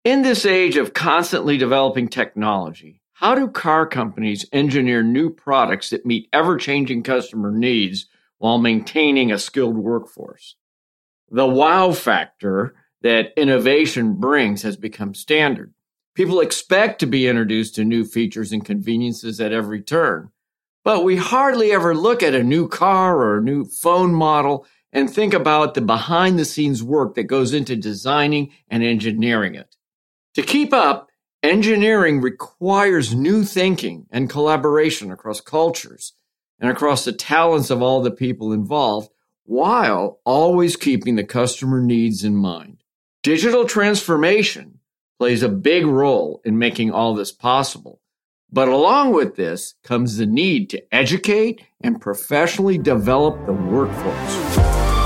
In this age of constantly developing technology, how do car companies engineer new products that meet ever-changing customer needs while maintaining a skilled workforce? The wow factor that innovation brings has become standard. People expect to be introduced to new features and conveniences at every turn, but we hardly ever look at a new car or a new phone model and think about the behind-the-scenes work that goes into designing and engineering it. To keep up, engineering requires new thinking and collaboration across cultures and across the talents of all the people involved, while always keeping the customer needs in mind. Digital transformation plays a big role in making all this possible. But along with this comes the need to educate and professionally develop the workforce.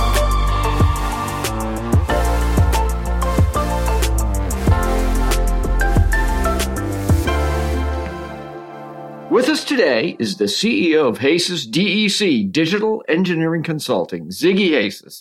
With us today is the CEO of HASIS DEC, Digital Engineering Consulting, Ziggy HASIS.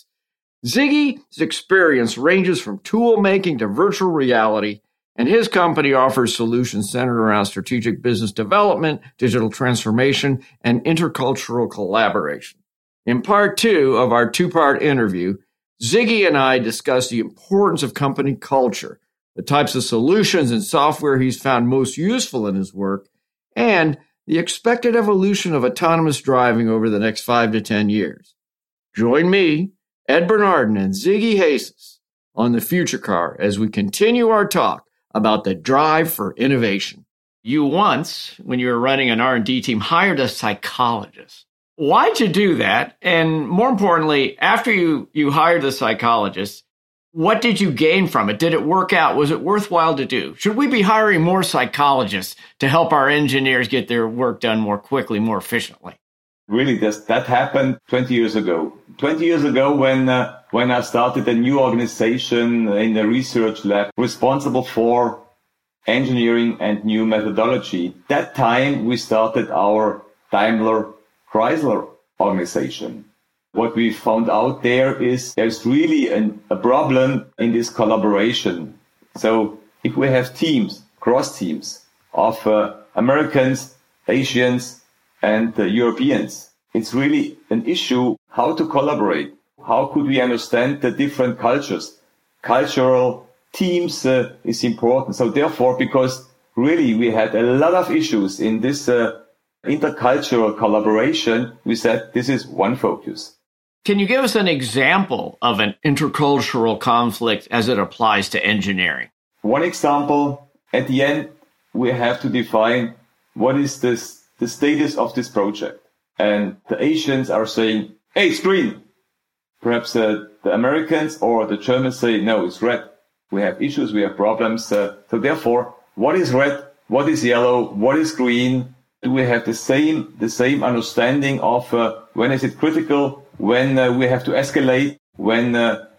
Ziggy's experience ranges from tool making to virtual reality, and his company offers solutions centered around strategic business development, digital transformation, and intercultural collaboration. In part 2 of our 2-part interview, Ziggy and I discuss the importance of company culture, the types of solutions and software he's found most useful in his work, and the expected evolution of autonomous driving over the next 5 to 10 years. Join me, Ed Bernardin, and Ziggy HASIS on The Future Car as we continue our talk about the drive for innovation. You once, when you were running an R&D team, hired a psychologist. Why'd you do that? And more importantly, after you hired the psychologist, what did you gain from it? Did it work out? Was it worthwhile to do? Should we be hiring more psychologists to help our engineers get their work done more quickly, more efficiently? Really, that happened 20 years ago. 20 years ago when I started a new organization in the research lab responsible for engineering and new methodology. That time we started our Daimler Chrysler organization. What we found out there's really a problem in this collaboration. So if we have teams, cross teams of Americans, Asians, and Europeans, it's really an issue how to collaborate. How could we understand the different cultures? Cultural teams is important. So therefore, because really we had a lot of issues in this intercultural collaboration, we said this is one focus. Can you give us an example of an intercultural conflict as it applies to engineering? One example, at the end, we have to define what is the status of this project. And the Asians are saying, hey, it's green. Perhaps the Americans or the Germans say, no, it's red. We have issues, we have problems. So therefore, what is red? What is yellow? What is green? Do we have the same understanding of when is it critical? When we have to escalate, when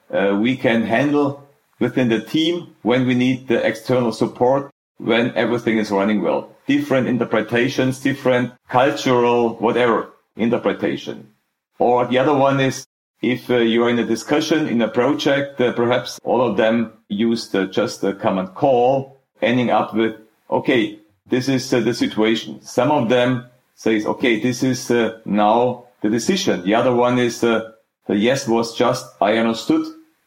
we can handle within the team, when we need the external support, when everything is running well. Different interpretations, different cultural, whatever interpretation. Or the other one is if you're in a discussion, in a project, perhaps all of them used just a common call, ending up with, okay, this is the situation. Some of them says, okay, this is now the decision. The other one is the yes was just, I understood,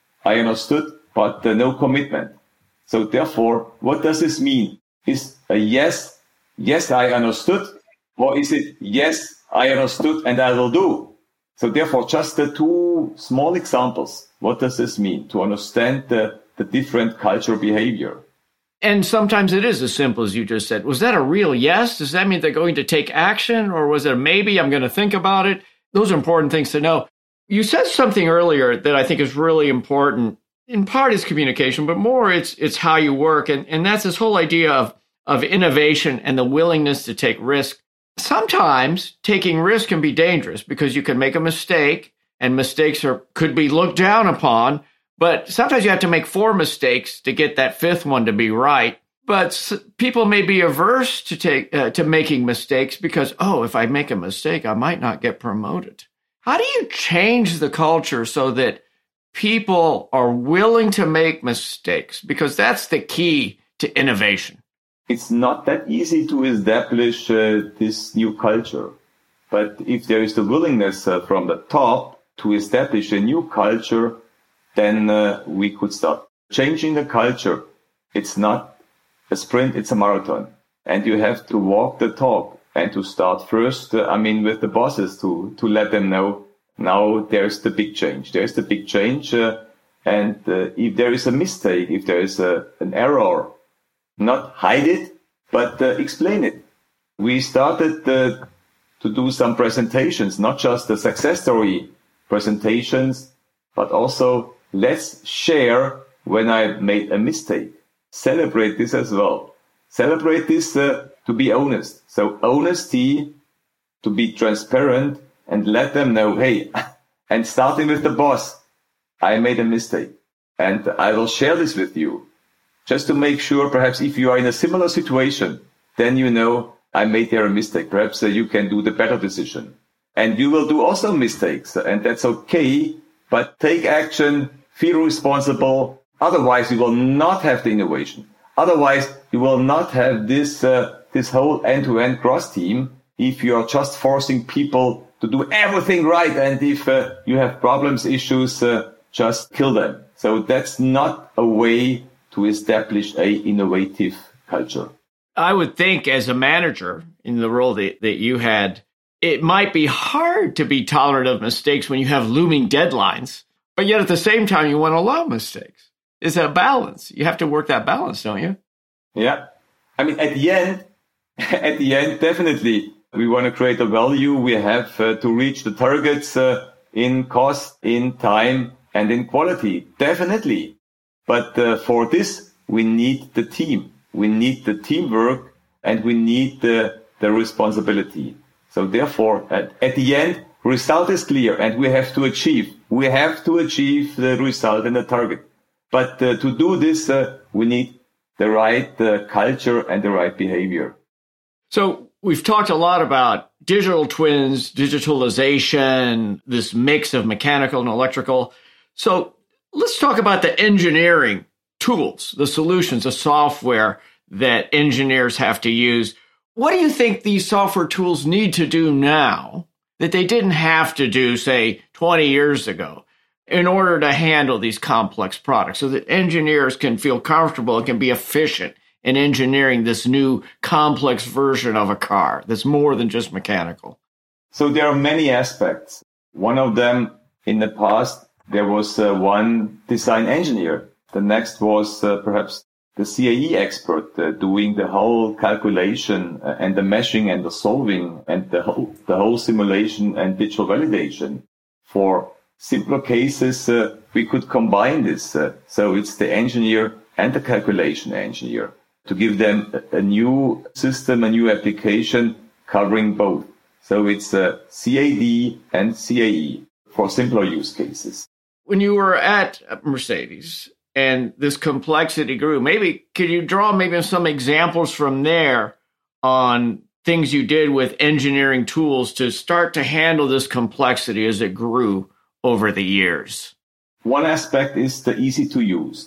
but no commitment. So therefore, what does this mean? Is a yes, I understood, or is it yes, I understood and I will do? So therefore, just the 2 small examples. What does this mean to understand the different cultural behavior? And sometimes it is as simple as you just said. Was that a real yes? Does that mean they're going to take action? Or was it a maybe, I'm going to think about it? Those are important things to know. You said something earlier that I think is really important. In part it's communication, but more it's how you work. And that's this whole idea of innovation and the willingness to take risk. Sometimes taking risk can be dangerous because you can make a mistake and mistakes could be looked down upon. But sometimes you have to make 4 mistakes to get that 5th one to be right. But people may be averse to making mistakes because, if I make a mistake, I might not get promoted. How do you change the culture so that people are willing to make mistakes? Because that's the key to innovation. It's not that easy to establish this new culture. But if there is the willingness from the top to establish a new culture, then we could start changing the culture. It's not a sprint, it's a marathon. And you have to walk the talk and to start first, with the bosses to let them know, now there's the big change. There's the big change. And if there is a mistake, if there is an error, not hide it, but explain it. We started to do some presentations, not just the success story presentations, but also let's share when I made a mistake. Celebrate this as well. Celebrate this to be honest. So honesty, to be transparent and let them know, hey, and starting with the boss, I made a mistake and I will share this with you. Just to make sure, perhaps if you are in a similar situation, then you know I made there a mistake. Perhaps you can do the better decision. And you will do also mistakes, and that's okay, but take action, feel responsible. Otherwise, you will not have the innovation. Otherwise, you will not have this whole end-to-end cross team if you are just forcing people to do everything right. And if you have problems, issues, just kill them. So that's not a way to establish a innovative culture. I would think as a manager in the role that you had, it might be hard to be tolerant of mistakes when you have looming deadlines, but yet at the same time, you want to allow mistakes. It's a balance. You have to work that balance, don't you? Yeah. At the end, definitely, we want to create a value. We have to reach the targets in cost, in time, and in quality. Definitely. But for this, we need the team. We need the teamwork and we need the responsibility. So therefore, at the end, result is clear and we have to achieve. We have to achieve the result and the target. But to do this, we need the right culture and the right behavior. So we've talked a lot about digital twins, digitalization, this mix of mechanical and electrical. So let's talk about the engineering tools, the solutions, the software that engineers have to use. What do you think these software tools need to do now that they didn't have to do, say, 20 years ago in order to handle these complex products so that engineers can feel comfortable and can be efficient in engineering this new complex version of a car that's more than just mechanical? So there are many aspects. One of them, in the past, there was one design engineer. The next was perhaps the CAE expert doing the whole calculation and the meshing and the solving and the whole simulation and digital validation. For simpler cases, we could combine this. So it's the engineer and the calculation engineer to give them a new system, a new application covering both. So it's CAD and CAE for simpler use cases. When you were at Mercedes and this complexity grew, maybe could you draw maybe some examples from there on things you did with engineering tools to start to handle this complexity as it grew over the years? One aspect is the easy to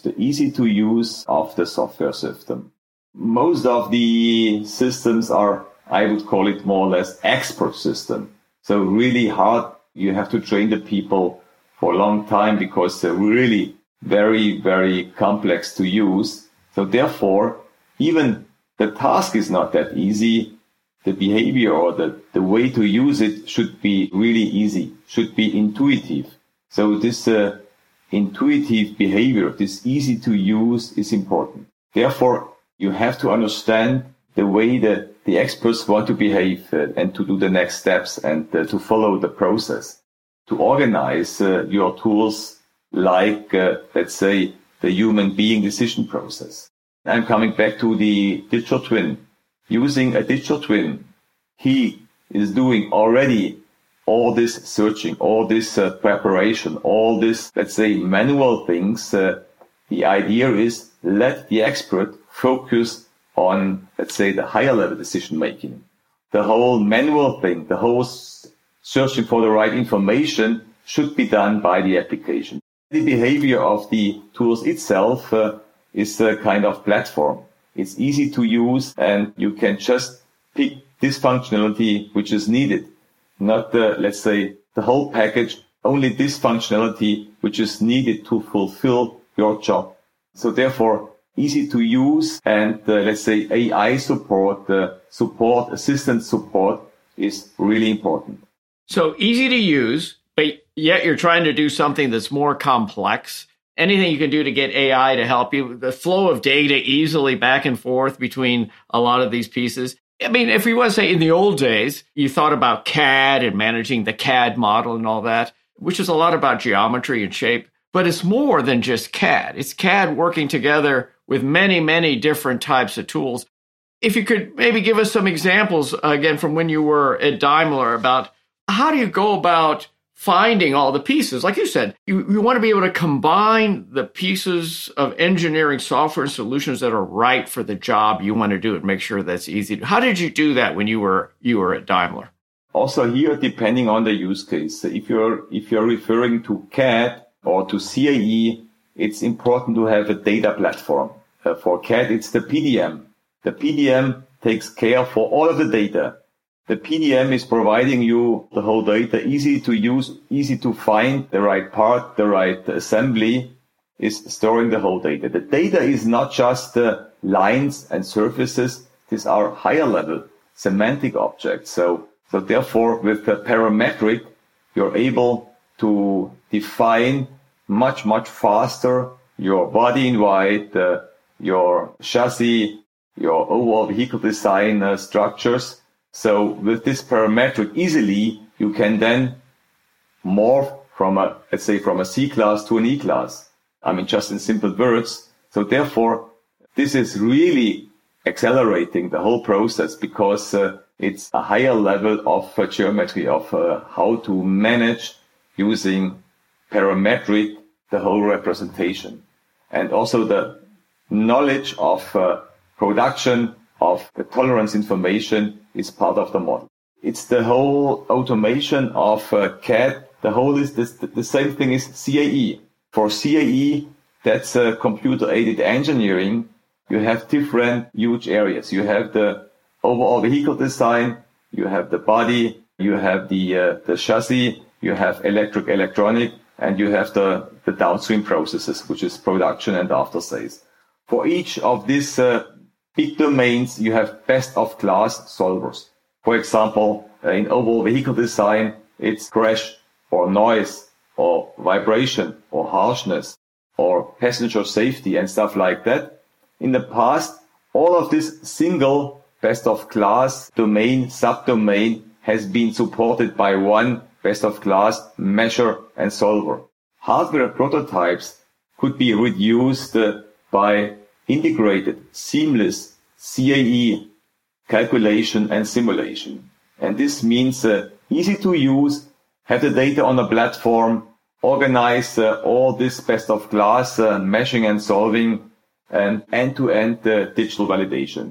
use of the software system. Most of the systems are, I would call it more or less expert system. So really hard. You have to train the people for a long time because they're really very, very complex to use. So therefore, even the task is not that easy. The behavior or the way to use it should be really easy, should be intuitive. So this intuitive behavior, this easy to use is important. Therefore, you have to understand the way that the experts want to behave and to do the next steps and to follow the process. To organize your tools like, let's say, the human being decision process. I'm coming back to the digital twin. Using a digital twin, he is doing already all this searching, all this preparation, all this, let's say, manual things. The idea is let the expert focus on, let's say, the higher level decision making. The whole manual thing, the whole searching for the right information should be done by the application. The behavior of the tools itself is a kind of platform. It's easy to use and you can just pick this functionality which is needed, not let's say the whole package, only this functionality which is needed to fulfill your job. So therefore, easy to use and let's say AI support, assistant support is really important. So easy to use, but yet you're trying to do something that's more complex. Anything you can do to get AI to help you, the flow of data easily back and forth between a lot of these pieces. I mean, if we want to say in the old days, you thought about CAD and managing the CAD model and all that, which is a lot about geometry and shape, but it's more than just CAD. It's CAD working together with many, many different types of tools. If you could maybe give us some examples, again, from when you were at Daimler about how do you go about finding all the pieces? Like you said, you want to be able to combine the pieces of engineering software and solutions that are right for the job you want to do and make sure that's easy. How did you do that when you were at Daimler? Also here, depending on the use case, if you're referring to CAD or to CAE, it's important to have a data platform. For CAD, it's the PDM. The PDM takes care for all of the data. The PDM is providing you the whole data, easy to use, easy to find the right part, the right assembly, is storing the whole data. The data is not just the lines and surfaces. These are higher level semantic objects. So therefore, with the parametric, you're able to define much faster your body in white, your chassis, your overall vehicle design structures. So with this parametric, easily you can then morph from a C-class to an E-class. I mean, just in simple words. So therefore, this is really accelerating the whole process because it's a higher level of geometry of how to manage using parametric the whole representation. And also the knowledge of production of the tolerance information is part of the model. It's the whole automation of CAD. The whole is the same thing is CAE. For CAE, that's computer-aided engineering. You have different huge areas. You have the overall vehicle design, you have the body, you have the chassis, you have electronic, and you have the downstream processes, which is production and after sales. For each of these big domains, you have best-of-class solvers. For example, in overall vehicle design, it's crash or noise or vibration or harshness or passenger safety and stuff like that. In the past, all of this single best-of-class domain, subdomain has been supported by one best-of-class measure and solver. Hardware prototypes could be reduced by integrated, seamless CAE calculation and simulation. And this means easy to use, have the data on a platform, organize all this best-of-class meshing and solving, and end-to-end digital validation.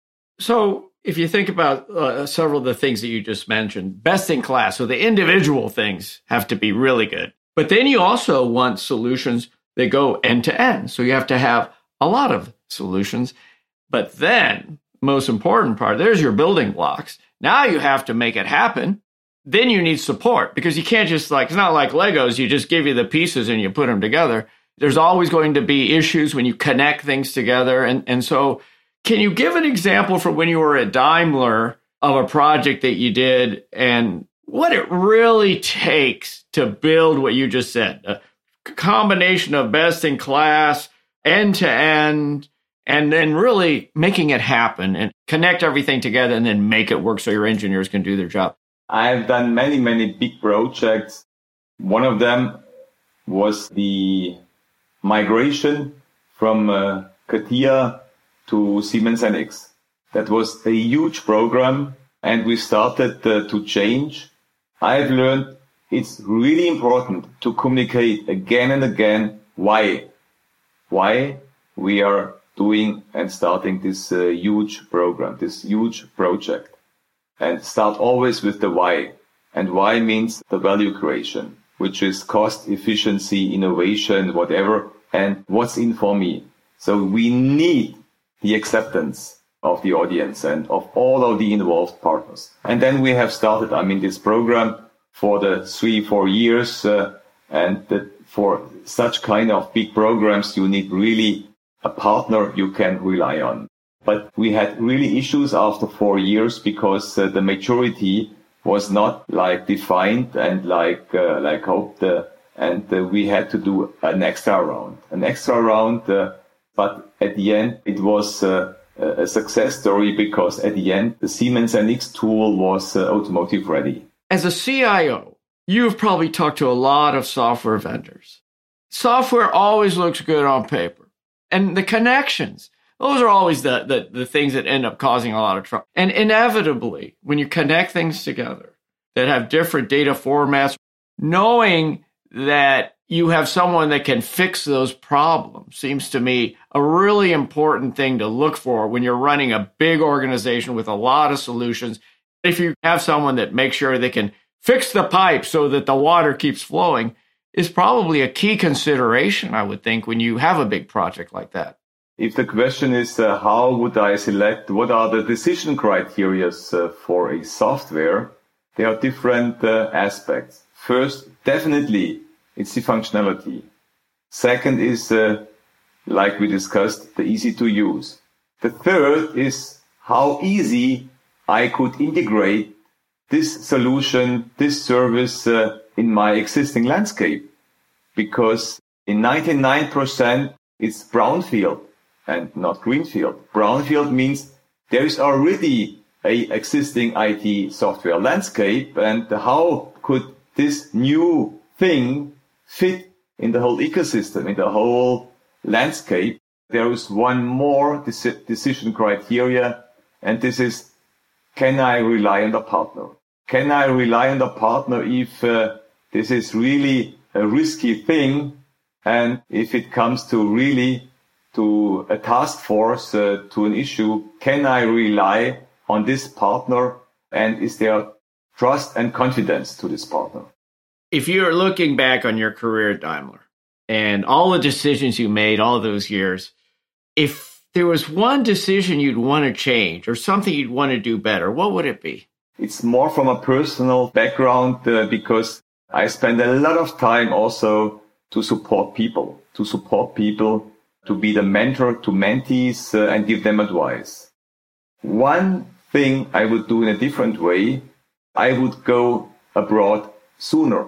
So if you think about several of the things that you just mentioned, best in class, so the individual things have to be really good. But then you also want solutions that go end-to-end. So you have to have a lot of solutions. But then, most important part, there's your building blocks. Now you have to make it happen. Then you need support because you can't just it's not like Legos, you just give you the pieces and you put them together. There's always going to be issues when you connect things together. And so can you give an example from when you were at Daimler of a project that you did and what it really takes to build what you just said? A combination of best in class, end to end, and then really making it happen and connect everything together and then make it work so your engineers can do their job. I've done many big projects. One of them was the migration from CATIA to Siemens NX. That was a huge program and we started to change. I've learned it's really important to communicate again and again why we are doing and starting this huge program, this huge project. And start always with the why. And why means the value creation. which is cost, efficiency, innovation, whatever, and what's in for me. So we need the acceptance of the audience and of all of the involved partners. And then we have started, this program for the 3-4 years, for such kind of big programs, you need really a partner you can rely on. But we had really issues after 4 years because the maturity was not defined and hoped, and we had to do an extra round. But at the end, it was a success story because at the end, the Siemens NX tool was automotive ready. As a CIO, you've probably talked to a lot of software vendors. Software always looks good on paper. And the connections, those are always the things that end up causing a lot of trouble. And inevitably, when you connect things together that have different data formats, knowing that you have someone that can fix those problems seems to me a really important thing to look for when you're running a big organization with a lot of solutions. If you have someone that makes sure they can fix the pipe so that the water keeps flowing, is probably a key consideration, I would think, when you have a big project like that. If the question is how would I select, what are the decision criteria for a software, there are different aspects. First, definitely, it's the functionality. Second is, like we discussed, the easy to use. The third is how easy I could integrate this solution, this service in my existing landscape. Because in 99%, it's brownfield and not greenfield. Brownfield means there is already an existing IT software landscape, and how could this new thing fit in the whole ecosystem, in the whole landscape? There is one more decision criteria, and this is, can I rely on the partner? Can I rely on the partner if this is really a risky thing, and if it comes to really to a task force, to an issue, can I rely on this partner, and is there trust and confidence to this partner? If you're looking back on your career at Daimler and all the decisions you made all those years, if there was one decision you'd want to change or something you'd want to do better, what would it be? It's more from a personal background because I spend a lot of time also to support people, to be the mentor to mentees and give them advice. One thing I would do in a different way, I would go abroad sooner.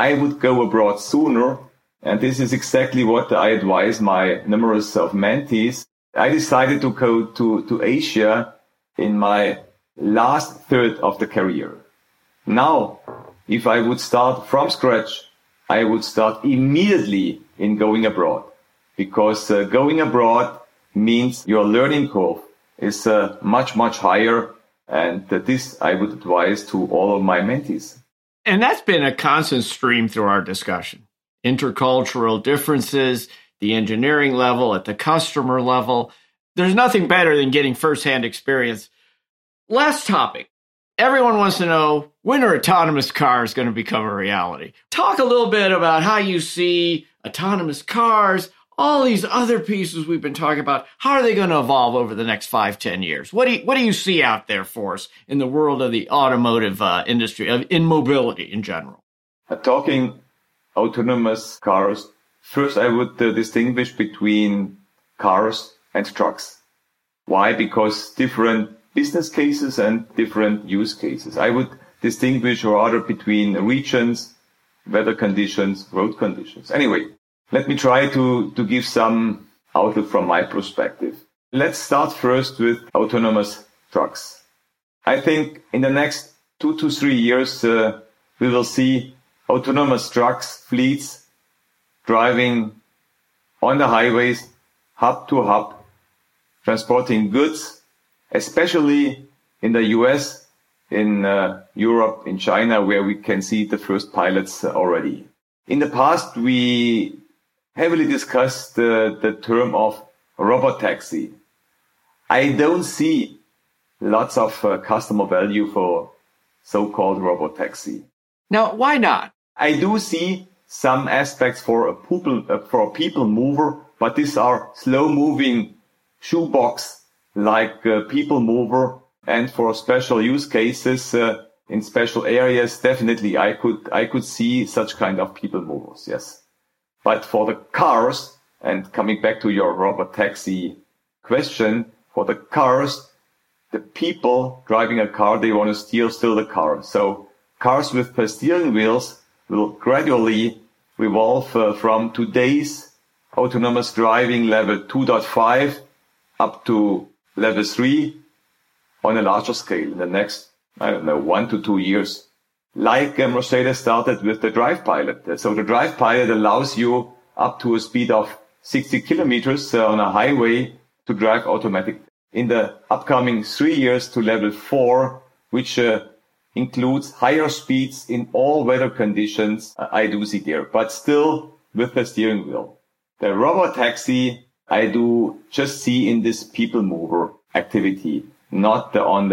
And this is exactly what I advise my numerous of mentees. I decided to go to Asia in my last third of the career. Now, if I would start from scratch, I would start immediately in going abroad, because going abroad means your learning curve is much, much higher. And this I would advise to all of my mentees. And that's been a constant stream through our discussion. Intercultural differences, the engineering level, at the customer level. There's nothing better than getting firsthand experience. Last topic. Everyone wants to know, when are autonomous cars going to become a reality? Talk a little bit about how you see autonomous cars, all these other pieces we've been talking about. How are they going to evolve over the next 5-10 years? What do you see out there for us in the world of the automotive industry, in mobility in general? Talking autonomous cars, first I would distinguish between cars and trucks. Why? Because different business cases and different use cases. I would distinguish rather between regions, weather conditions, road conditions. Anyway, let me try to give some outlook from my perspective. Let's start first with autonomous trucks. I think in the next 2 to 3 years, we will see autonomous trucks, fleets driving on the highways, hub to hub, transporting goods, especially in the US, in Europe, in China, where we can see the first pilots already. In the past, we heavily discussed the term of robotaxi. I don't see lots of customer value for so-called robotaxi. Now, why not? I do see some aspects for a people mover, but these are slow-moving shoebox like people mover, and for special use cases in special areas, definitely I could see such kind of people movers. Yes, but for the cars, and coming back to your robot taxi question, for the cars, the people driving a car, they want to steer still the car. So cars with steering wheels will gradually evolve from today's autonomous driving level 2.5 up to level 3 on a larger scale in the next, 1 to 2 years. Like Mercedes started with the Drive Pilot. So the Drive Pilot allows you up to a speed of 60 kilometers on a highway to drive automatic. In the upcoming 3 years to level 4, which includes higher speeds in all weather conditions, I do see there, but still with the steering wheel. The robot taxi, I do just see in this people mover activity, not on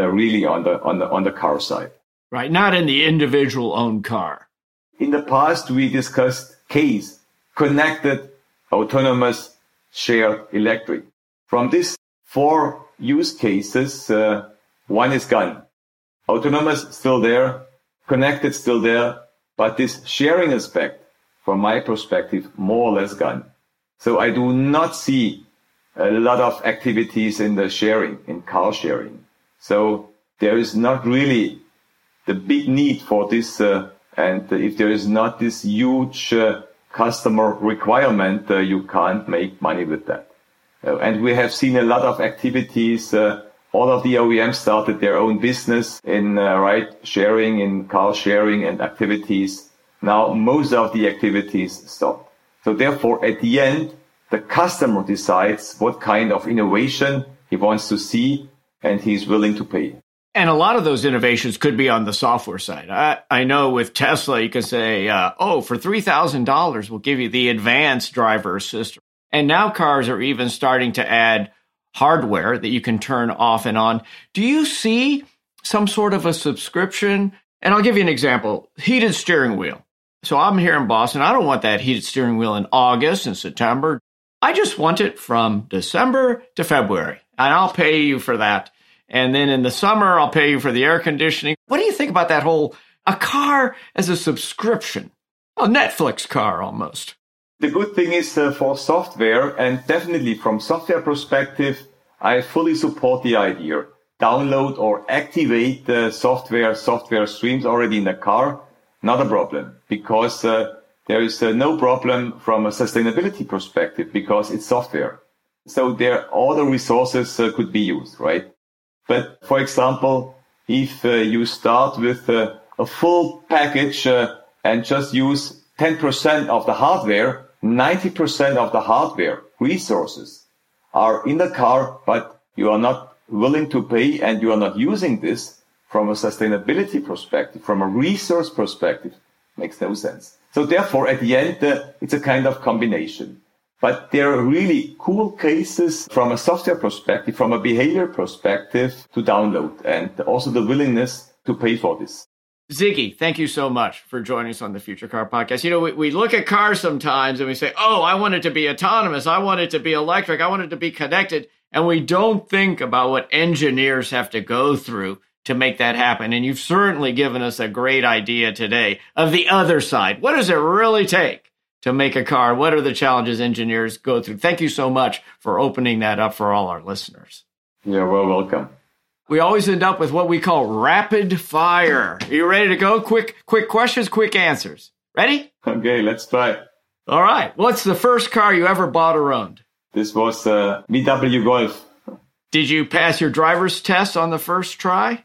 the car side. Right, not in the individual owned car. In the past, we discussed CASE, connected, autonomous, shared electric. From these 4 use cases, one is gone. Autonomous still there, connected still there, but this sharing aspect, from my perspective, more or less gone. So I do not see a lot of activities in the sharing, in car sharing. So there is not really the big need for this, and if there is not this huge customer requirement, you can't make money with that. And we have seen a lot of activities. All of the OEMs started their own business in ride sharing, in car sharing and activities. Now most of the activities stopped. So therefore, at the end, the customer decides what kind of innovation he wants to see, and he's willing to pay. And a lot of those innovations could be on the software side. I know with Tesla, you can say, for $3,000, we'll give you the advanced driver assist. And now cars are even starting to add hardware that you can turn off and on. Do you see some sort of a subscription? And I'll give you an example, heated steering wheel. So I'm here in Boston. I don't want that heated steering wheel in August and September. I just want it from December to February, and I'll pay you for that. And then in the summer, I'll pay you for the air conditioning. What do you think about that a car as a subscription? A Netflix car almost. The good thing is for software, and definitely from software perspective, I fully support the idea. Download or activate the software streams already in the car, not a problem, because there is no problem from a sustainability perspective because it's software. So there, all the resources could be used, right? But for example, if you start with a full package and just use 10% of the hardware, 90% of the hardware resources are in the car, but you are not willing to pay and you are not using this from a sustainability perspective, from a resource perspective, makes no sense. So therefore, at the end, it's a kind of combination. But there are really cool cases from a software perspective, from a behavior perspective to download, and also the willingness to pay for this. Ziggy, thank you so much for joining us on the Future Car Podcast. You know, we look at cars sometimes and we say, I want it to be autonomous. I want it to be electric. I want it to be connected. And we don't think about what engineers have to go through to make that happen. And you've certainly given us a great idea today of the other side. What does it really take to make a car? What are the challenges engineers go through? Thank you so much for opening that up for all our listeners. You're well welcome. We always end up with what we call rapid fire. Are you ready to go? Quick questions, quick answers. Ready? Okay, let's try. All right. What's the first car you ever bought or owned? This was a VW Golf. Did you pass your driver's test on the first try?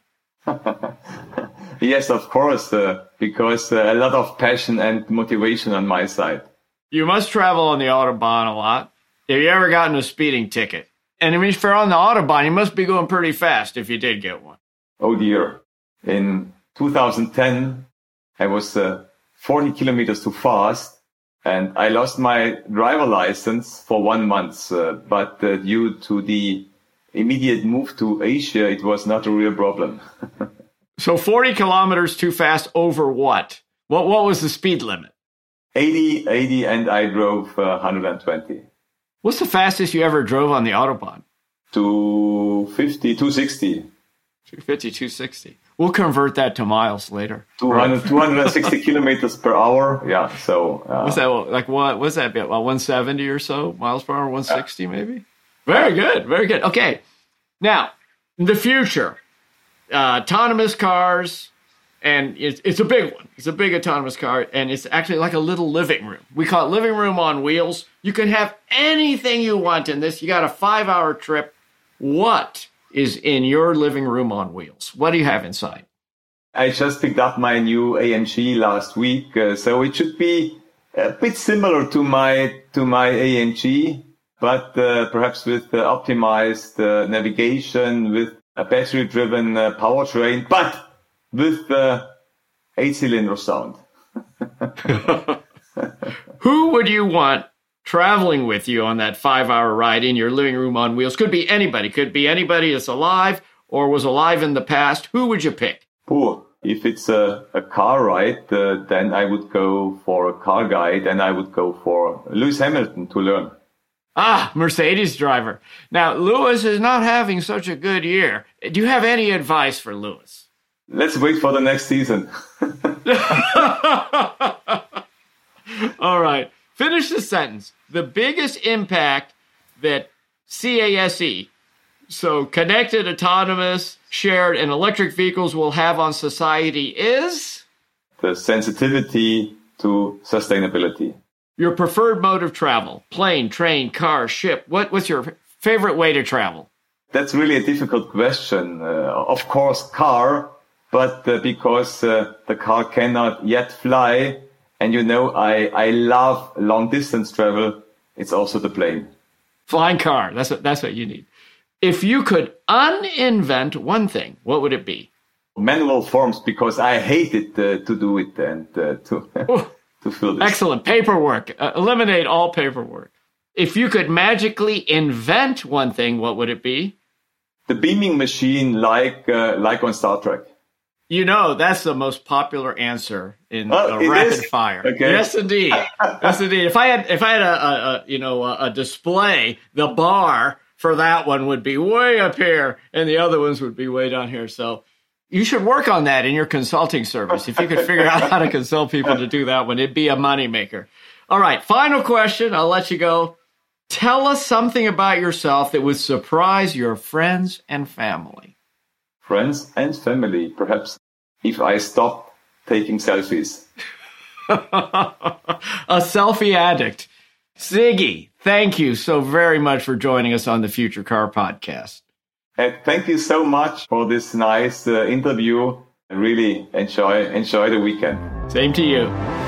Yes, of course, because a lot of passion and motivation on my side. You must travel on the Autobahn a lot. Have you ever gotten a speeding ticket? And if you're on the Autobahn, you must be going pretty fast if you did get one. Oh, dear. In 2010, I was 40 kilometers too fast, and I lost my driver license for 1 month. But due to the immediate move to Asia, it was not a real problem. So 40 kilometers too fast over what? What was the speed limit? 80, and I drove 120. What's the fastest you ever drove on the Autobahn? 250, 260. 250, 260. We'll convert that to miles later. 260 kilometers per hour. Yeah. So what's that like? What was that? About 170 or so miles per hour? 160 maybe. Very good. Very good. Okay. Now, in the future, autonomous cars, and it's a big one. It's a big autonomous car, and it's actually like a little living room. We call it living room on wheels. You can have anything you want in this. You got a 5-hour trip. What is in your living room on wheels? What do you have inside? I just picked up my new AMG last week, so it should be a bit similar to my AMG, but perhaps with optimized navigation, with a battery-driven powertrain, but with the 8-cylinder sound. Who would you want traveling with you on that 5-hour ride in your living room on wheels? Could be anybody. Could be anybody that's alive or was alive in the past. Who would you pick? If it's a car ride, then I would go for a car guide, and I would go for Lewis Hamilton to learn. Mercedes driver. Now, Lewis is not having such a good year. Do you have any advice for Lewis? Let's wait for the next season. All right. Finish the sentence. The biggest impact that CASE, so connected, autonomous, shared, and electric vehicles will have on society is? The sensitivity to sustainability. Your preferred mode of travel, plane, train, car, ship. What's your favorite way to travel? That's really a difficult question. Of course, car, but because the car cannot yet fly, and I love long distance travel, it's also the plane. Flying car, that's what you need. If you could uninvent one thing, what would it be? Manual forms, because I hated to do it and to fill this. Excellent. Paperwork. Eliminate all paperwork. If you could magically invent one thing, what would it be? The beaming machine, like on Star Trek. That's the most popular answer in rapid fire. Okay. Yes, indeed. Yes, indeed. If I had a display, the bar for that one would be way up here, and the other ones would be way down here. So you should work on that in your consulting service. If you could figure out how to consult people to do that one, it'd be a moneymaker. All right, final question. I'll let you go. Tell us something about yourself that would surprise your friends and family. Friends and family, perhaps if I stop taking selfies. A selfie addict. Ziggy, thank you so very much for joining us on the Future Car Podcast. Thank you so much for this nice interview. I really enjoy the weekend. Same to you.